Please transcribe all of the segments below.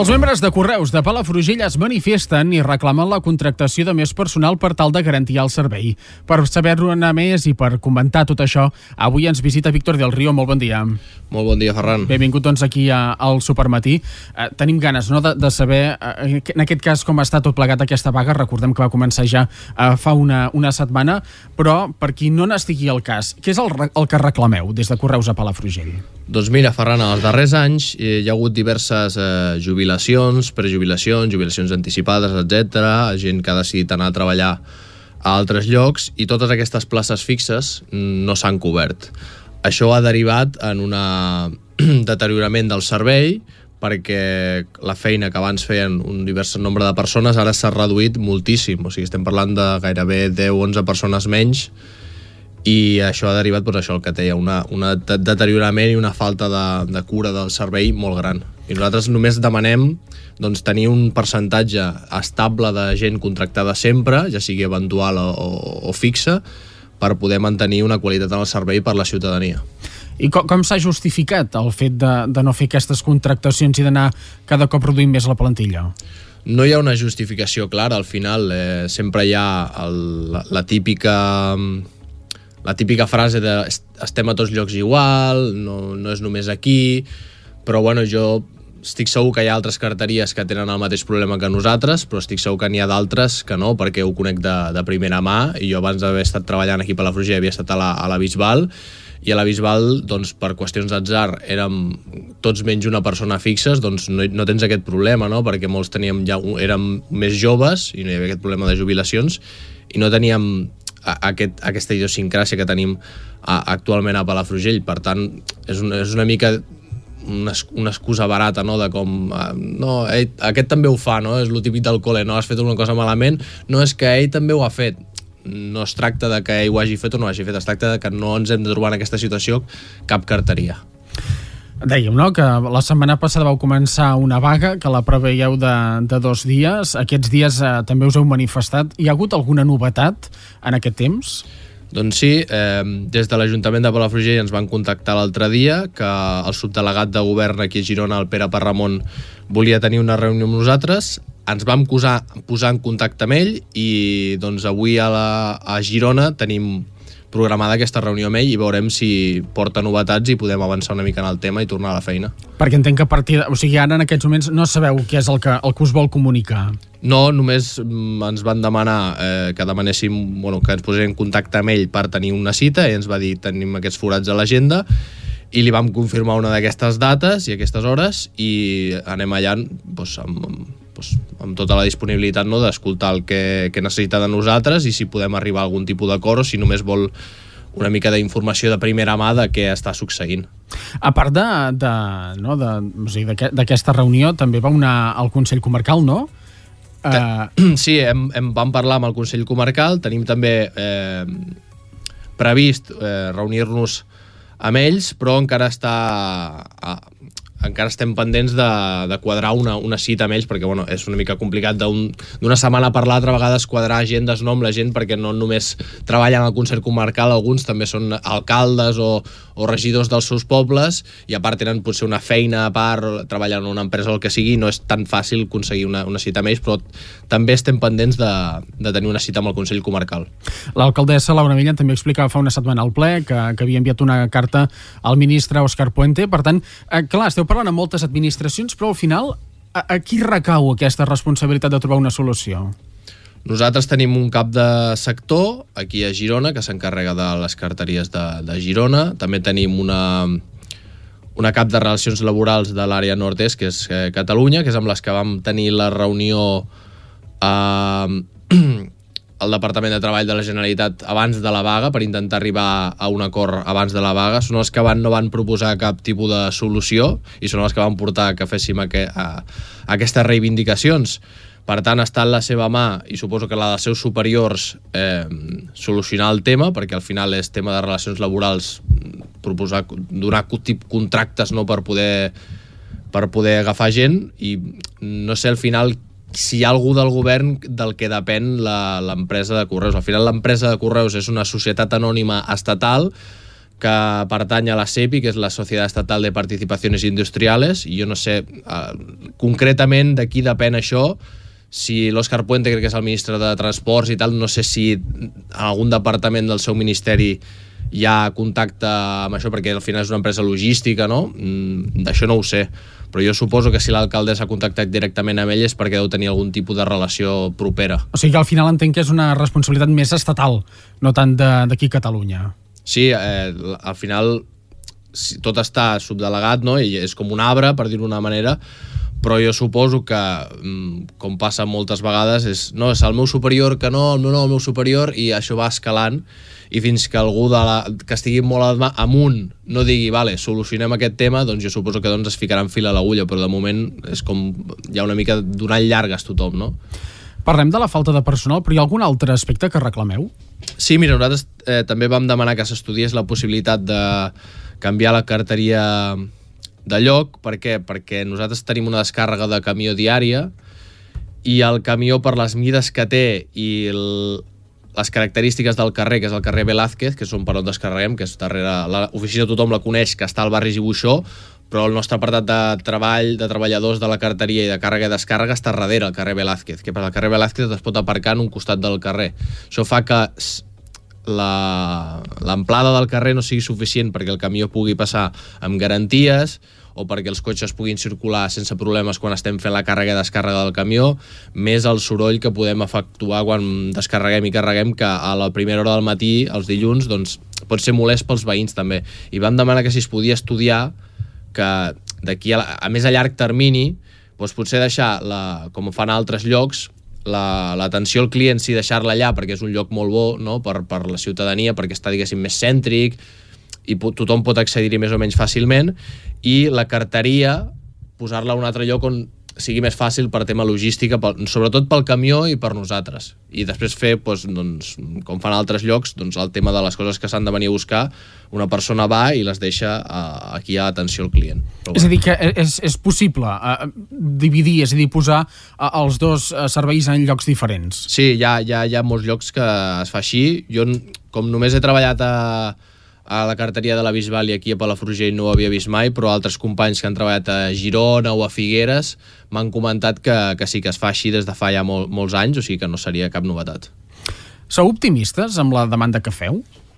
Els membres de Correus de Palafrugell es manifesten i reclamen la contractació de més personal per tal de garantir el servei. Per saber-ne més i per comentar tot això, avui ens visita Víctor del Río. Molt bon dia. Molt bon dia, Ferran. Benvingut doncs aquí al Supermatí. Tenim ganes de saber, en aquest cas, com està tot plegat aquesta vaga. Recordem que va començar ja fa una setmana, però per qui no n'estigui al cas, què és el que reclameu des de Correus a Palafrugell? Doncs mira, Ferran, els darrers anys hi ha hagut diverses jubilacions, prejubilacions, jubilacions anticipades, etc. Gent que ha decidit anar a treballar a altres llocs i totes aquestes places fixes no s'han cobert. Això ha derivat en un deteriorament del servei perquè la feina que abans feien un divers nombre de persones ara s'ha reduït moltíssim. O sigui, estem parlant de gairebé 10-11 persones menys i això ha derivat, doncs, això el que deia, un deteriorament i una falta de cura del servei molt gran. I nosaltres només demanem tenir un percentatge estable de gent contractada sempre, ja sigui eventual o fixa, per poder mantenir una qualitat en el servei per la ciutadania. I com s'ha justificat el fet de no fer aquestes contractacions i d'anar cada cop reduint més la plantilla? No hi ha una justificació clara. Al final sempre hi ha la típica frase de estem a tots llocs igual, no és només aquí, però bueno, jo estic segur que hi ha altres carteries que tenen el mateix problema que nosaltres, però estic segur que n'hi ha d'altres que no, perquè ho conec de primera mà, i jo abans d'haver estat treballant aquí a Palafrugell havia estat a la Bisbal, i a la Bisbal, doncs, per qüestions d'atzar, érem tots menys una persona fixes, doncs no tens aquest problema, no? Perquè molts érem més joves i no hi havia aquest problema de jubilacions, i no teníem aquesta idiosincràsia que tenim actualment a Palafrugell. Per tant, és una mica una excusa barata, no? De com, no, aquest també ho fa, no? És lo típic del col·le, no? Has fet una cosa malament, no, és que ell també ho ha fet. No es tracta de que ell ho hagi fet o no ho hagi fet, es tracta de que no ens hem de trobar en aquesta situació cap carteria. Dèiem, no?, que la setmana passada vau començar una vaga, que la preveieu de 2 dies. Aquests dies també us heu manifestat. Hi ha hagut alguna novetat en aquest temps? Doncs sí, des de l'Ajuntament de Palafrugell ens van contactar l'altre dia que el subdelegat de govern aquí a Girona, el Pere Parramon, volia tenir una reunió amb nosaltres. Ens vam posar en contacte amb ell i doncs avui a Girona tenim programada aquesta reunió amb ell i veurem si porta novetats i podem avançar una mica en el tema i tornar a la feina. Perquè entenc que o sigui, ara en aquests moments no sabeu què és el que us vol comunicar. No, només ens van demanar que demanéssim, que ens poséssim en contacte amb ell per tenir una cita, i ens va dir tenim aquests forats a l'agenda, i li vam confirmar una d'aquestes dates i aquestes hores i anem allà amb tota la disponibilitat, no?, d'escoltar el que necessita de nosaltres i si podem arribar a algun tipus d'acord o si només vol una mica d'informació de primera mà de què està succeint. A part d'aquesta reunió també va al Consell Comarcal, no? Sí, vam parlar amb el Consell Comarcal, tenim també previst reunir-nos amb ells, però encara estem pendents de quadrar una cita amb ells, perquè és una mica complicat d'una setmana per l'altra, a vegades quadrar agendes no amb la gent, perquè no només treballen al Consell Comarcal, alguns també són alcaldes o regidors dels seus pobles, i a part tenen potser una feina a part, treballen en una empresa o el que sigui, no és tan fàcil aconseguir una cita amb ells, però també estem pendents de tenir una cita amb el Consell Comarcal. L'alcaldessa Laura Millán també explicava fa una setmana al ple que havia enviat una carta al ministre Òscar Puente. Per tant, clar, esteu parlant amb moltes administracions, però al final a qui recau aquesta responsabilitat de trobar una solució? Nosaltres tenim un cap de sector aquí a Girona que s'encarrega de les carteries de Girona. També tenim una cap de relacions laborals de l'àrea nord-est, que és Catalunya, que és amb les que vam tenir la reunió al Departament de Treball de la Generalitat abans de la vaga per intentar arribar a un acord abans de la vaga. Són els que no van proposar cap tipus de solució i són els que van portar que féssim aquestes reivindicacions. Per tant, està en la seva mà, i suposo que la dels seus superiors, solucionar el tema, perquè al final és tema de relacions laborals, proposar, donar contractes, no, per poder agafar gent, i no sé al final si hi ha algú del govern del que depèn l'empresa de Correus. Al final l'empresa de Correus és una societat anònima estatal que pertany a la SEPI, que és la Sociedad Estatal de Participaciones Industriales, i jo no sé concretament de qui depèn això. Si l'Òscar Puente, crec que és el ministre de Transports i tal, no sé si en algun departament del seu ministeri hi ha contacte amb això, perquè al final és una empresa logística, no? D'això no ho sé, però jo suposo que si l'alcaldessa ha contactat directament amb ell és perquè deu tenir algun tipus de relació propera. O sigui que al final entenc que és una responsabilitat més estatal, no tant d'aquí a Catalunya. Sí, al final tot està subdelegat, no? I és com un arbre, per dir-ho d'una manera, però jo suposo que, com passa moltes vegades, és el meu superior que no, el meu superior, i això va escalant, i fins que algú que estigui molt amunt no digui, vale, solucionem aquest tema, doncs jo suposo que es ficaran fil a l'agulla, però de moment és com hi ha una mica donant llargues tothom, no? Parlem de la falta de personal, però hi ha algun altre aspecte que reclameu? Sí, mira, nosaltres també vam demanar que s'estudiés la possibilitat de canviar la carteria de lloc. Per què? Perquè nosaltres tenim una descàrrega de camió diària i el camió, per les mides que té i les característiques del carrer, que és el carrer Velázquez, que és on per on descarreguem, que és darrere l'oficina, tothom la coneix, que està al barri Gibuixó, però el nostre apartat de treball, de treballadors de la carteria i de càrrega i descàrrega està darrere el carrer Velázquez, que per al carrer Velázquez es pot aparcar en un costat del carrer. Això fa que l'amplada del carrer no sigui suficient perquè el camió pugui passar amb garanties o perquè els cotxes puguin circular sense problemes quan estem fent la càrrega i descàrrega del camió, més el soroll que podem efectuar quan descarreguem i carreguem, que a la primera hora del matí, els dilluns, doncs, pot ser molest pels veïns també. I vam demanar que si es podia estudiar que d'aquí a més a llarg termini, doncs potser deixar, com fan a altres llocs, l'atenció al client, sí, deixar-la allà perquè és un lloc molt bo, no? per la ciutadania, perquè està, diguéssim, més cèntric i tothom pot accedir-hi més o menys fàcilment, i la carteria posar-la a un altre lloc on sigui més fàcil per tema logística, sobretot pel camió i per nosaltres. I després fer, doncs, com fan altres llocs, doncs, el tema de les coses que s'han de venir a buscar, una persona va i les deixa aquí a atenció al client. Però, és a dir, que és possible dividir, és a dir, posar els dos serveis en llocs diferents. Sí, hi ha molts llocs que es fa així. Jo, com només he treballat a la carteria de la Bisbal i aquí a Palafrugell no ho havia vist mai, però altres companys que han treballat a Girona o a Figueres m'han comentat que sí que es fa així des de fa ja molts anys, o sigui que no seria cap novetat. Sou optimistes amb la demanda que feu?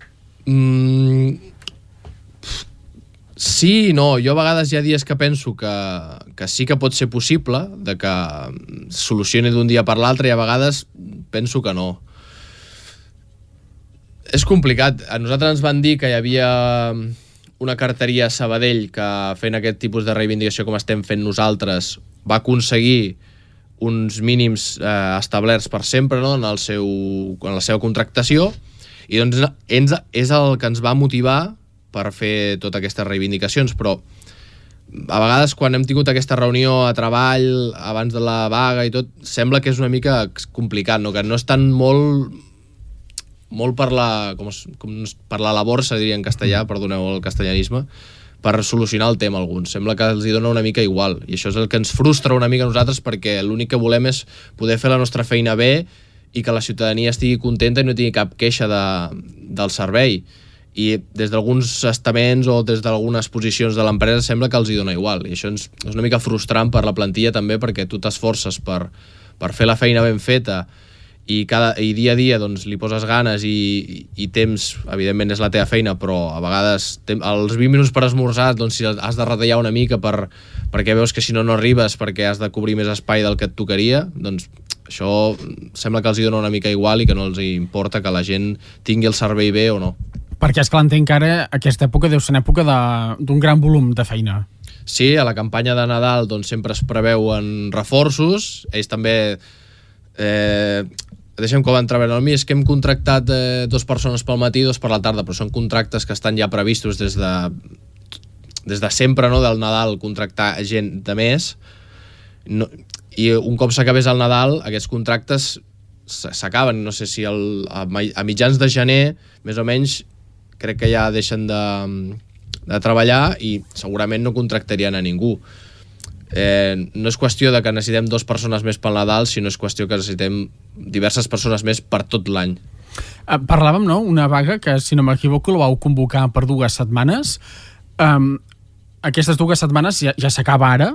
Sí i no. Jo a vegades hi ha dies que penso que sí que pot ser possible, de que solucioni d'un dia per l'altre, i a vegades penso que no. És complicat. A nosaltres ens van dir que hi havia una carteria a Sabadell que fent aquest tipus de reivindicació com estem fent nosaltres va aconseguir uns mínims establerts per sempre, no? en la seva contractació, i doncs és el que ens va motivar per fer totes aquestes reivindicacions, però a vegades quan hem tingut aquesta reunió a treball abans de la vaga i tot, sembla que és una mica complicat, no? Que no estan molt per la labor, se diria en castellà, perdoneu el castellanisme, per solucionar el tema alguns. Sembla que els hi dona una mica igual, i això és el que ens frustra una mica a nosaltres, perquè l'únic que volem és poder fer la nostra feina bé i que la ciutadania estigui contenta i no tingui cap queixa del servei. I des d'alguns estaments o des d'algunes posicions de l'empresa sembla que els hi dona igual, i això és una mica frustrant per la plantilla també, perquè tu t'esforces per fer la feina ben feta i dia a dia doncs, li poses ganes i temps, evidentment és la teva feina, però a vegades els 20 minuts per esmorzar, doncs si has de retallar una mica perquè veus que si no arribes perquè has de cobrir més espai del que et tocaria, doncs això sembla que els hi dona una mica igual i que no els importa que la gent tingui el servei bé o no. Perquè és clar, entenc que ara aquesta època deu ser una època d'un gran volum de feina. Sí, a la campanya de Nadal doncs, sempre es preveuen reforços, ells també... deixem com entreveure mi, és que hem contractat 2 persones pel matí i 2 per la tarda, però són contractes que estan ja previstos des de sempre, no? Del Nadal, contractar gent de més, i un cop s'acabés el Nadal aquests contractes s'acaben, no sé si a mitjans de gener més o menys crec que ja deixen de treballar i segurament no contractarien a ningú. No és qüestió de que necessitem 2 persones més pel Nadal, sinó és qüestió que necessitem diverses persones més per tot l'any. Parlàvem, no?, una vaga que, si no m'equivoco, la vau convocar per 2 setmanes. Aquestes 2 setmanes ja s'acaba ara.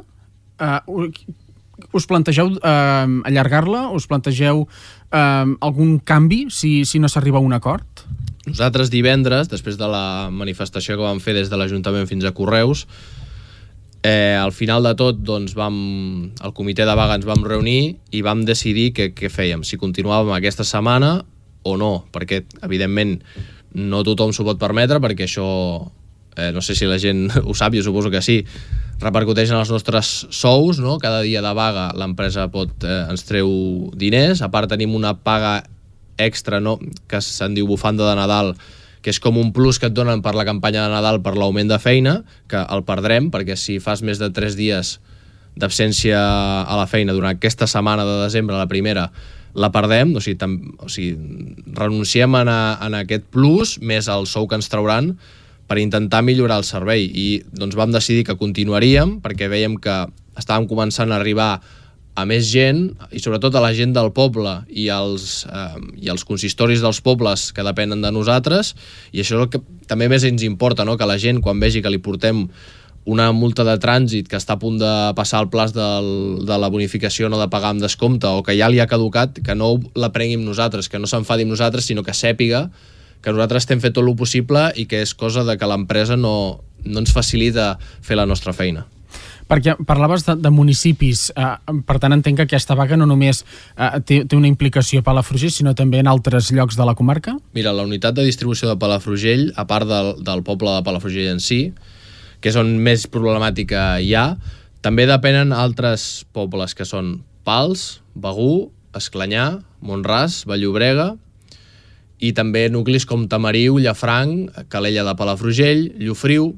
Us plantegeu allargar-la? Us plantegeu algun canvi si no s'arriba a un acord? Nosaltres divendres, després de la manifestació que vam fer des de l'Ajuntament fins a Correus, al final de tot, doncs, el comitè de vaga ens vam reunir i vam decidir què fèiem, si continuàvem aquesta setmana o no, perquè, evidentment, no tothom s'ho pot permetre, perquè això, no sé si la gent ho sap, jo suposo que sí, repercuteix en els nostres sous, no? Cada dia de vaga l'empresa ens treu diners, a part tenim una paga extra, no? Que se'n diu bufanda de Nadal, que és com un plus que et donen per la campanya de Nadal per l'augment de feina, que el perdrem, perquè si fas més de 3 dies d'absència a la feina durant aquesta setmana de desembre, la primera, la perdem, o sigui renunciem a aquest plus més el sou que ens trauran per intentar millorar el servei, i doncs vam decidir que continuaríem perquè veiem que estàvem començant a arribar a més gent, i sobretot a la gent del poble i els consistoris dels pobles que depenen de nosaltres, i això és el que també més ens importa, no? Que la gent, quan vegi que li portem una multa de trànsit que està a punt de passar el plaç de la bonificació, no de pagar amb descompte, o que ja li ha caducat, que no la prengui amb nosaltres, que no s'enfadi amb nosaltres, sinó que sàpiga que nosaltres estem fent tot el possible i que és cosa de que l'empresa no ens facilita fer la nostra feina. Perquè parlaves de municipis, per tant entenc que aquesta vaga no només té una implicació a Palafrugell, sinó també en altres llocs de la comarca? Mira, la unitat de distribució de Palafrugell, a part del poble de Palafrugell en si, que és on més problemàtica hi ha, també depenen altres pobles, que són Pals, Begur, Esclanyà, Mont-ras, Vall-llobrega, i també nuclis com Tamariu, Llafranc, Calella de Palafrugell, Llofriu.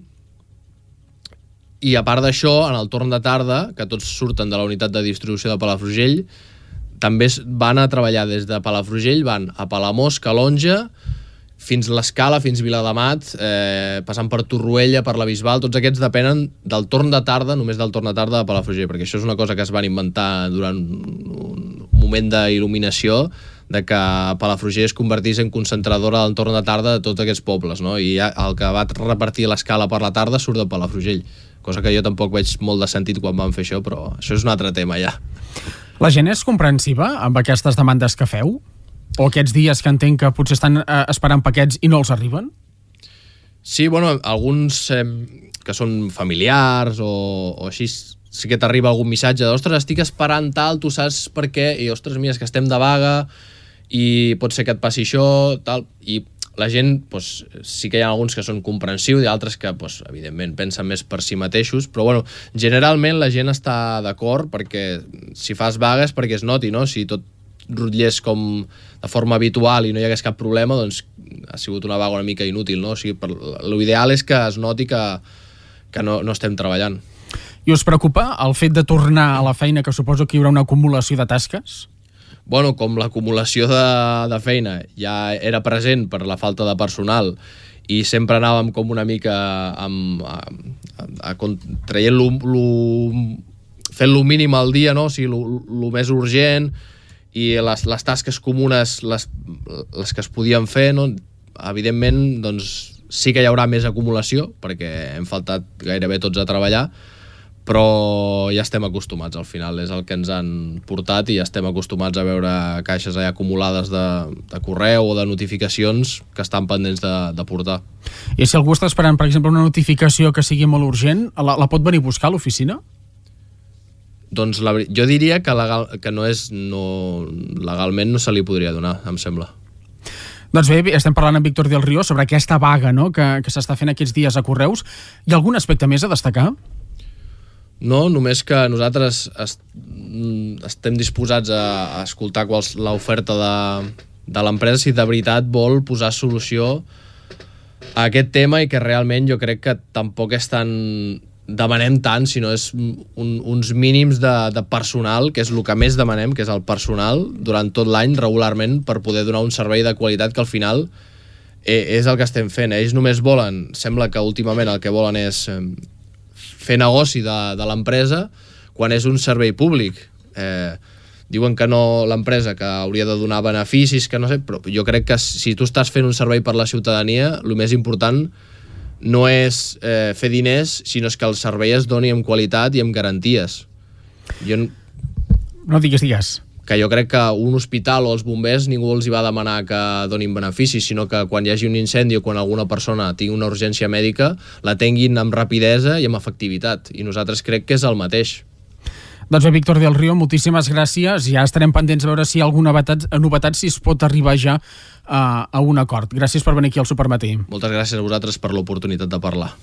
I a part d'això, en el torn de tarda, que tots surten de la unitat de distribució de Palafrugell, també van a treballar des de Palafrugell, van a Palamós, Calonja, fins l'Escala, fins Viladamat, passant per Torroella, per la Bisbal, tots aquests depenen del torn de tarda, només del torn de tarda de Palafrugell, perquè això és una cosa que es van inventar durant un moment d'il·luminació, de que Palafrugell es convertís en concentradora del torn de tarda de tots aquests pobles, no? I el que va repartir l'Escala per la tarda surt de Palafrugell, cosa que jo tampoc veig molt de sentit quan van fer això, però això és un altre tema ja. La gent és comprensiva amb aquestes demandes que feu? O aquests dies que entenc que potser estan esperant paquets i no els arriben? Sí, bueno, alguns que són familiars o així, sí que t'arriba algun missatge d'ostres, estic esperant tal, tu saps per què? I ostres, mira, és que estem de vaga i pot ser que et passi això, tal, i la gent, doncs, sí que hi ha alguns que són comprensius i altres que, doncs, evidentment, pensen més per si mateixos, però, bueno, generalment la gent està d'acord perquè si fas vagues perquè es noti, no? Si tot rotllés com de forma habitual i no hi hagués cap problema, doncs ha sigut una vaga una mica inútil, no? O sigui, l'ideal és que es noti que no estem treballant. I us preocupa el fet de tornar a la feina, que suposo que hi haurà una acumulació de tasques? Bueno, com l'acumulació de feina ja era present per la falta de personal i sempre anàvem com una mica fent lo mínim al dia, no? O sigui, lo més urgent, i les tasques comunes, les que es podien fer, no? Evidentment, doncs, sí que hi haurà més acumulació, perquè hem faltat gairebé tots a treballar, però ja estem acostumats, al final és el que ens han portat i ja estem acostumats a veure caixes allà acumulades de correu o de notificacions que estan pendents de portar. I si algú està esperant, per exemple, una notificació que sigui molt urgent, la pot venir a buscar a l'oficina? Doncs jo diria que legalment no se li podria donar, em sembla. Doncs bé, estem parlant amb Víctor del Río sobre aquesta vaga, no?, que s'està fent aquests dies a Correus. Hi ha algun aspecte més a destacar? No, només que nosaltres estem disposats a escoltar l'oferta de l'empresa si de veritat vol posar solució a aquest tema, i que realment jo crec que tampoc és tan demanem tant, sinó és uns mínims de personal, que és el que més demanem, que és el personal durant tot l'any regularment per poder donar un servei de qualitat, que al final és el que estem fent. Ells només volen, sembla que últimament el que volen és fer negoci de l'empresa quan és un servei públic. diuen que no, l'empresa que hauria de donar beneficis, que no sé, però jo crec que si tu estàs fent un servei per la ciutadania, el més important no és fer diners, sinó que el servei es doni amb qualitat i amb garanties. No digues. Que jo crec que un hospital o els bombers ningú els hi va demanar que donin beneficis, sinó que quan hi hagi un incendi o quan alguna persona tingui una urgència mèdica, l'atenguin amb rapidesa i amb efectivitat. I nosaltres crec que és el mateix. Doncs bé, Víctor del Río, moltíssimes gràcies. Ja estarem pendents a veure si hi ha alguna novetat, si es pot arribar ja a un acord. Gràcies per venir aquí al Supermatí. Moltes gràcies a vosaltres per l'oportunitat de parlar.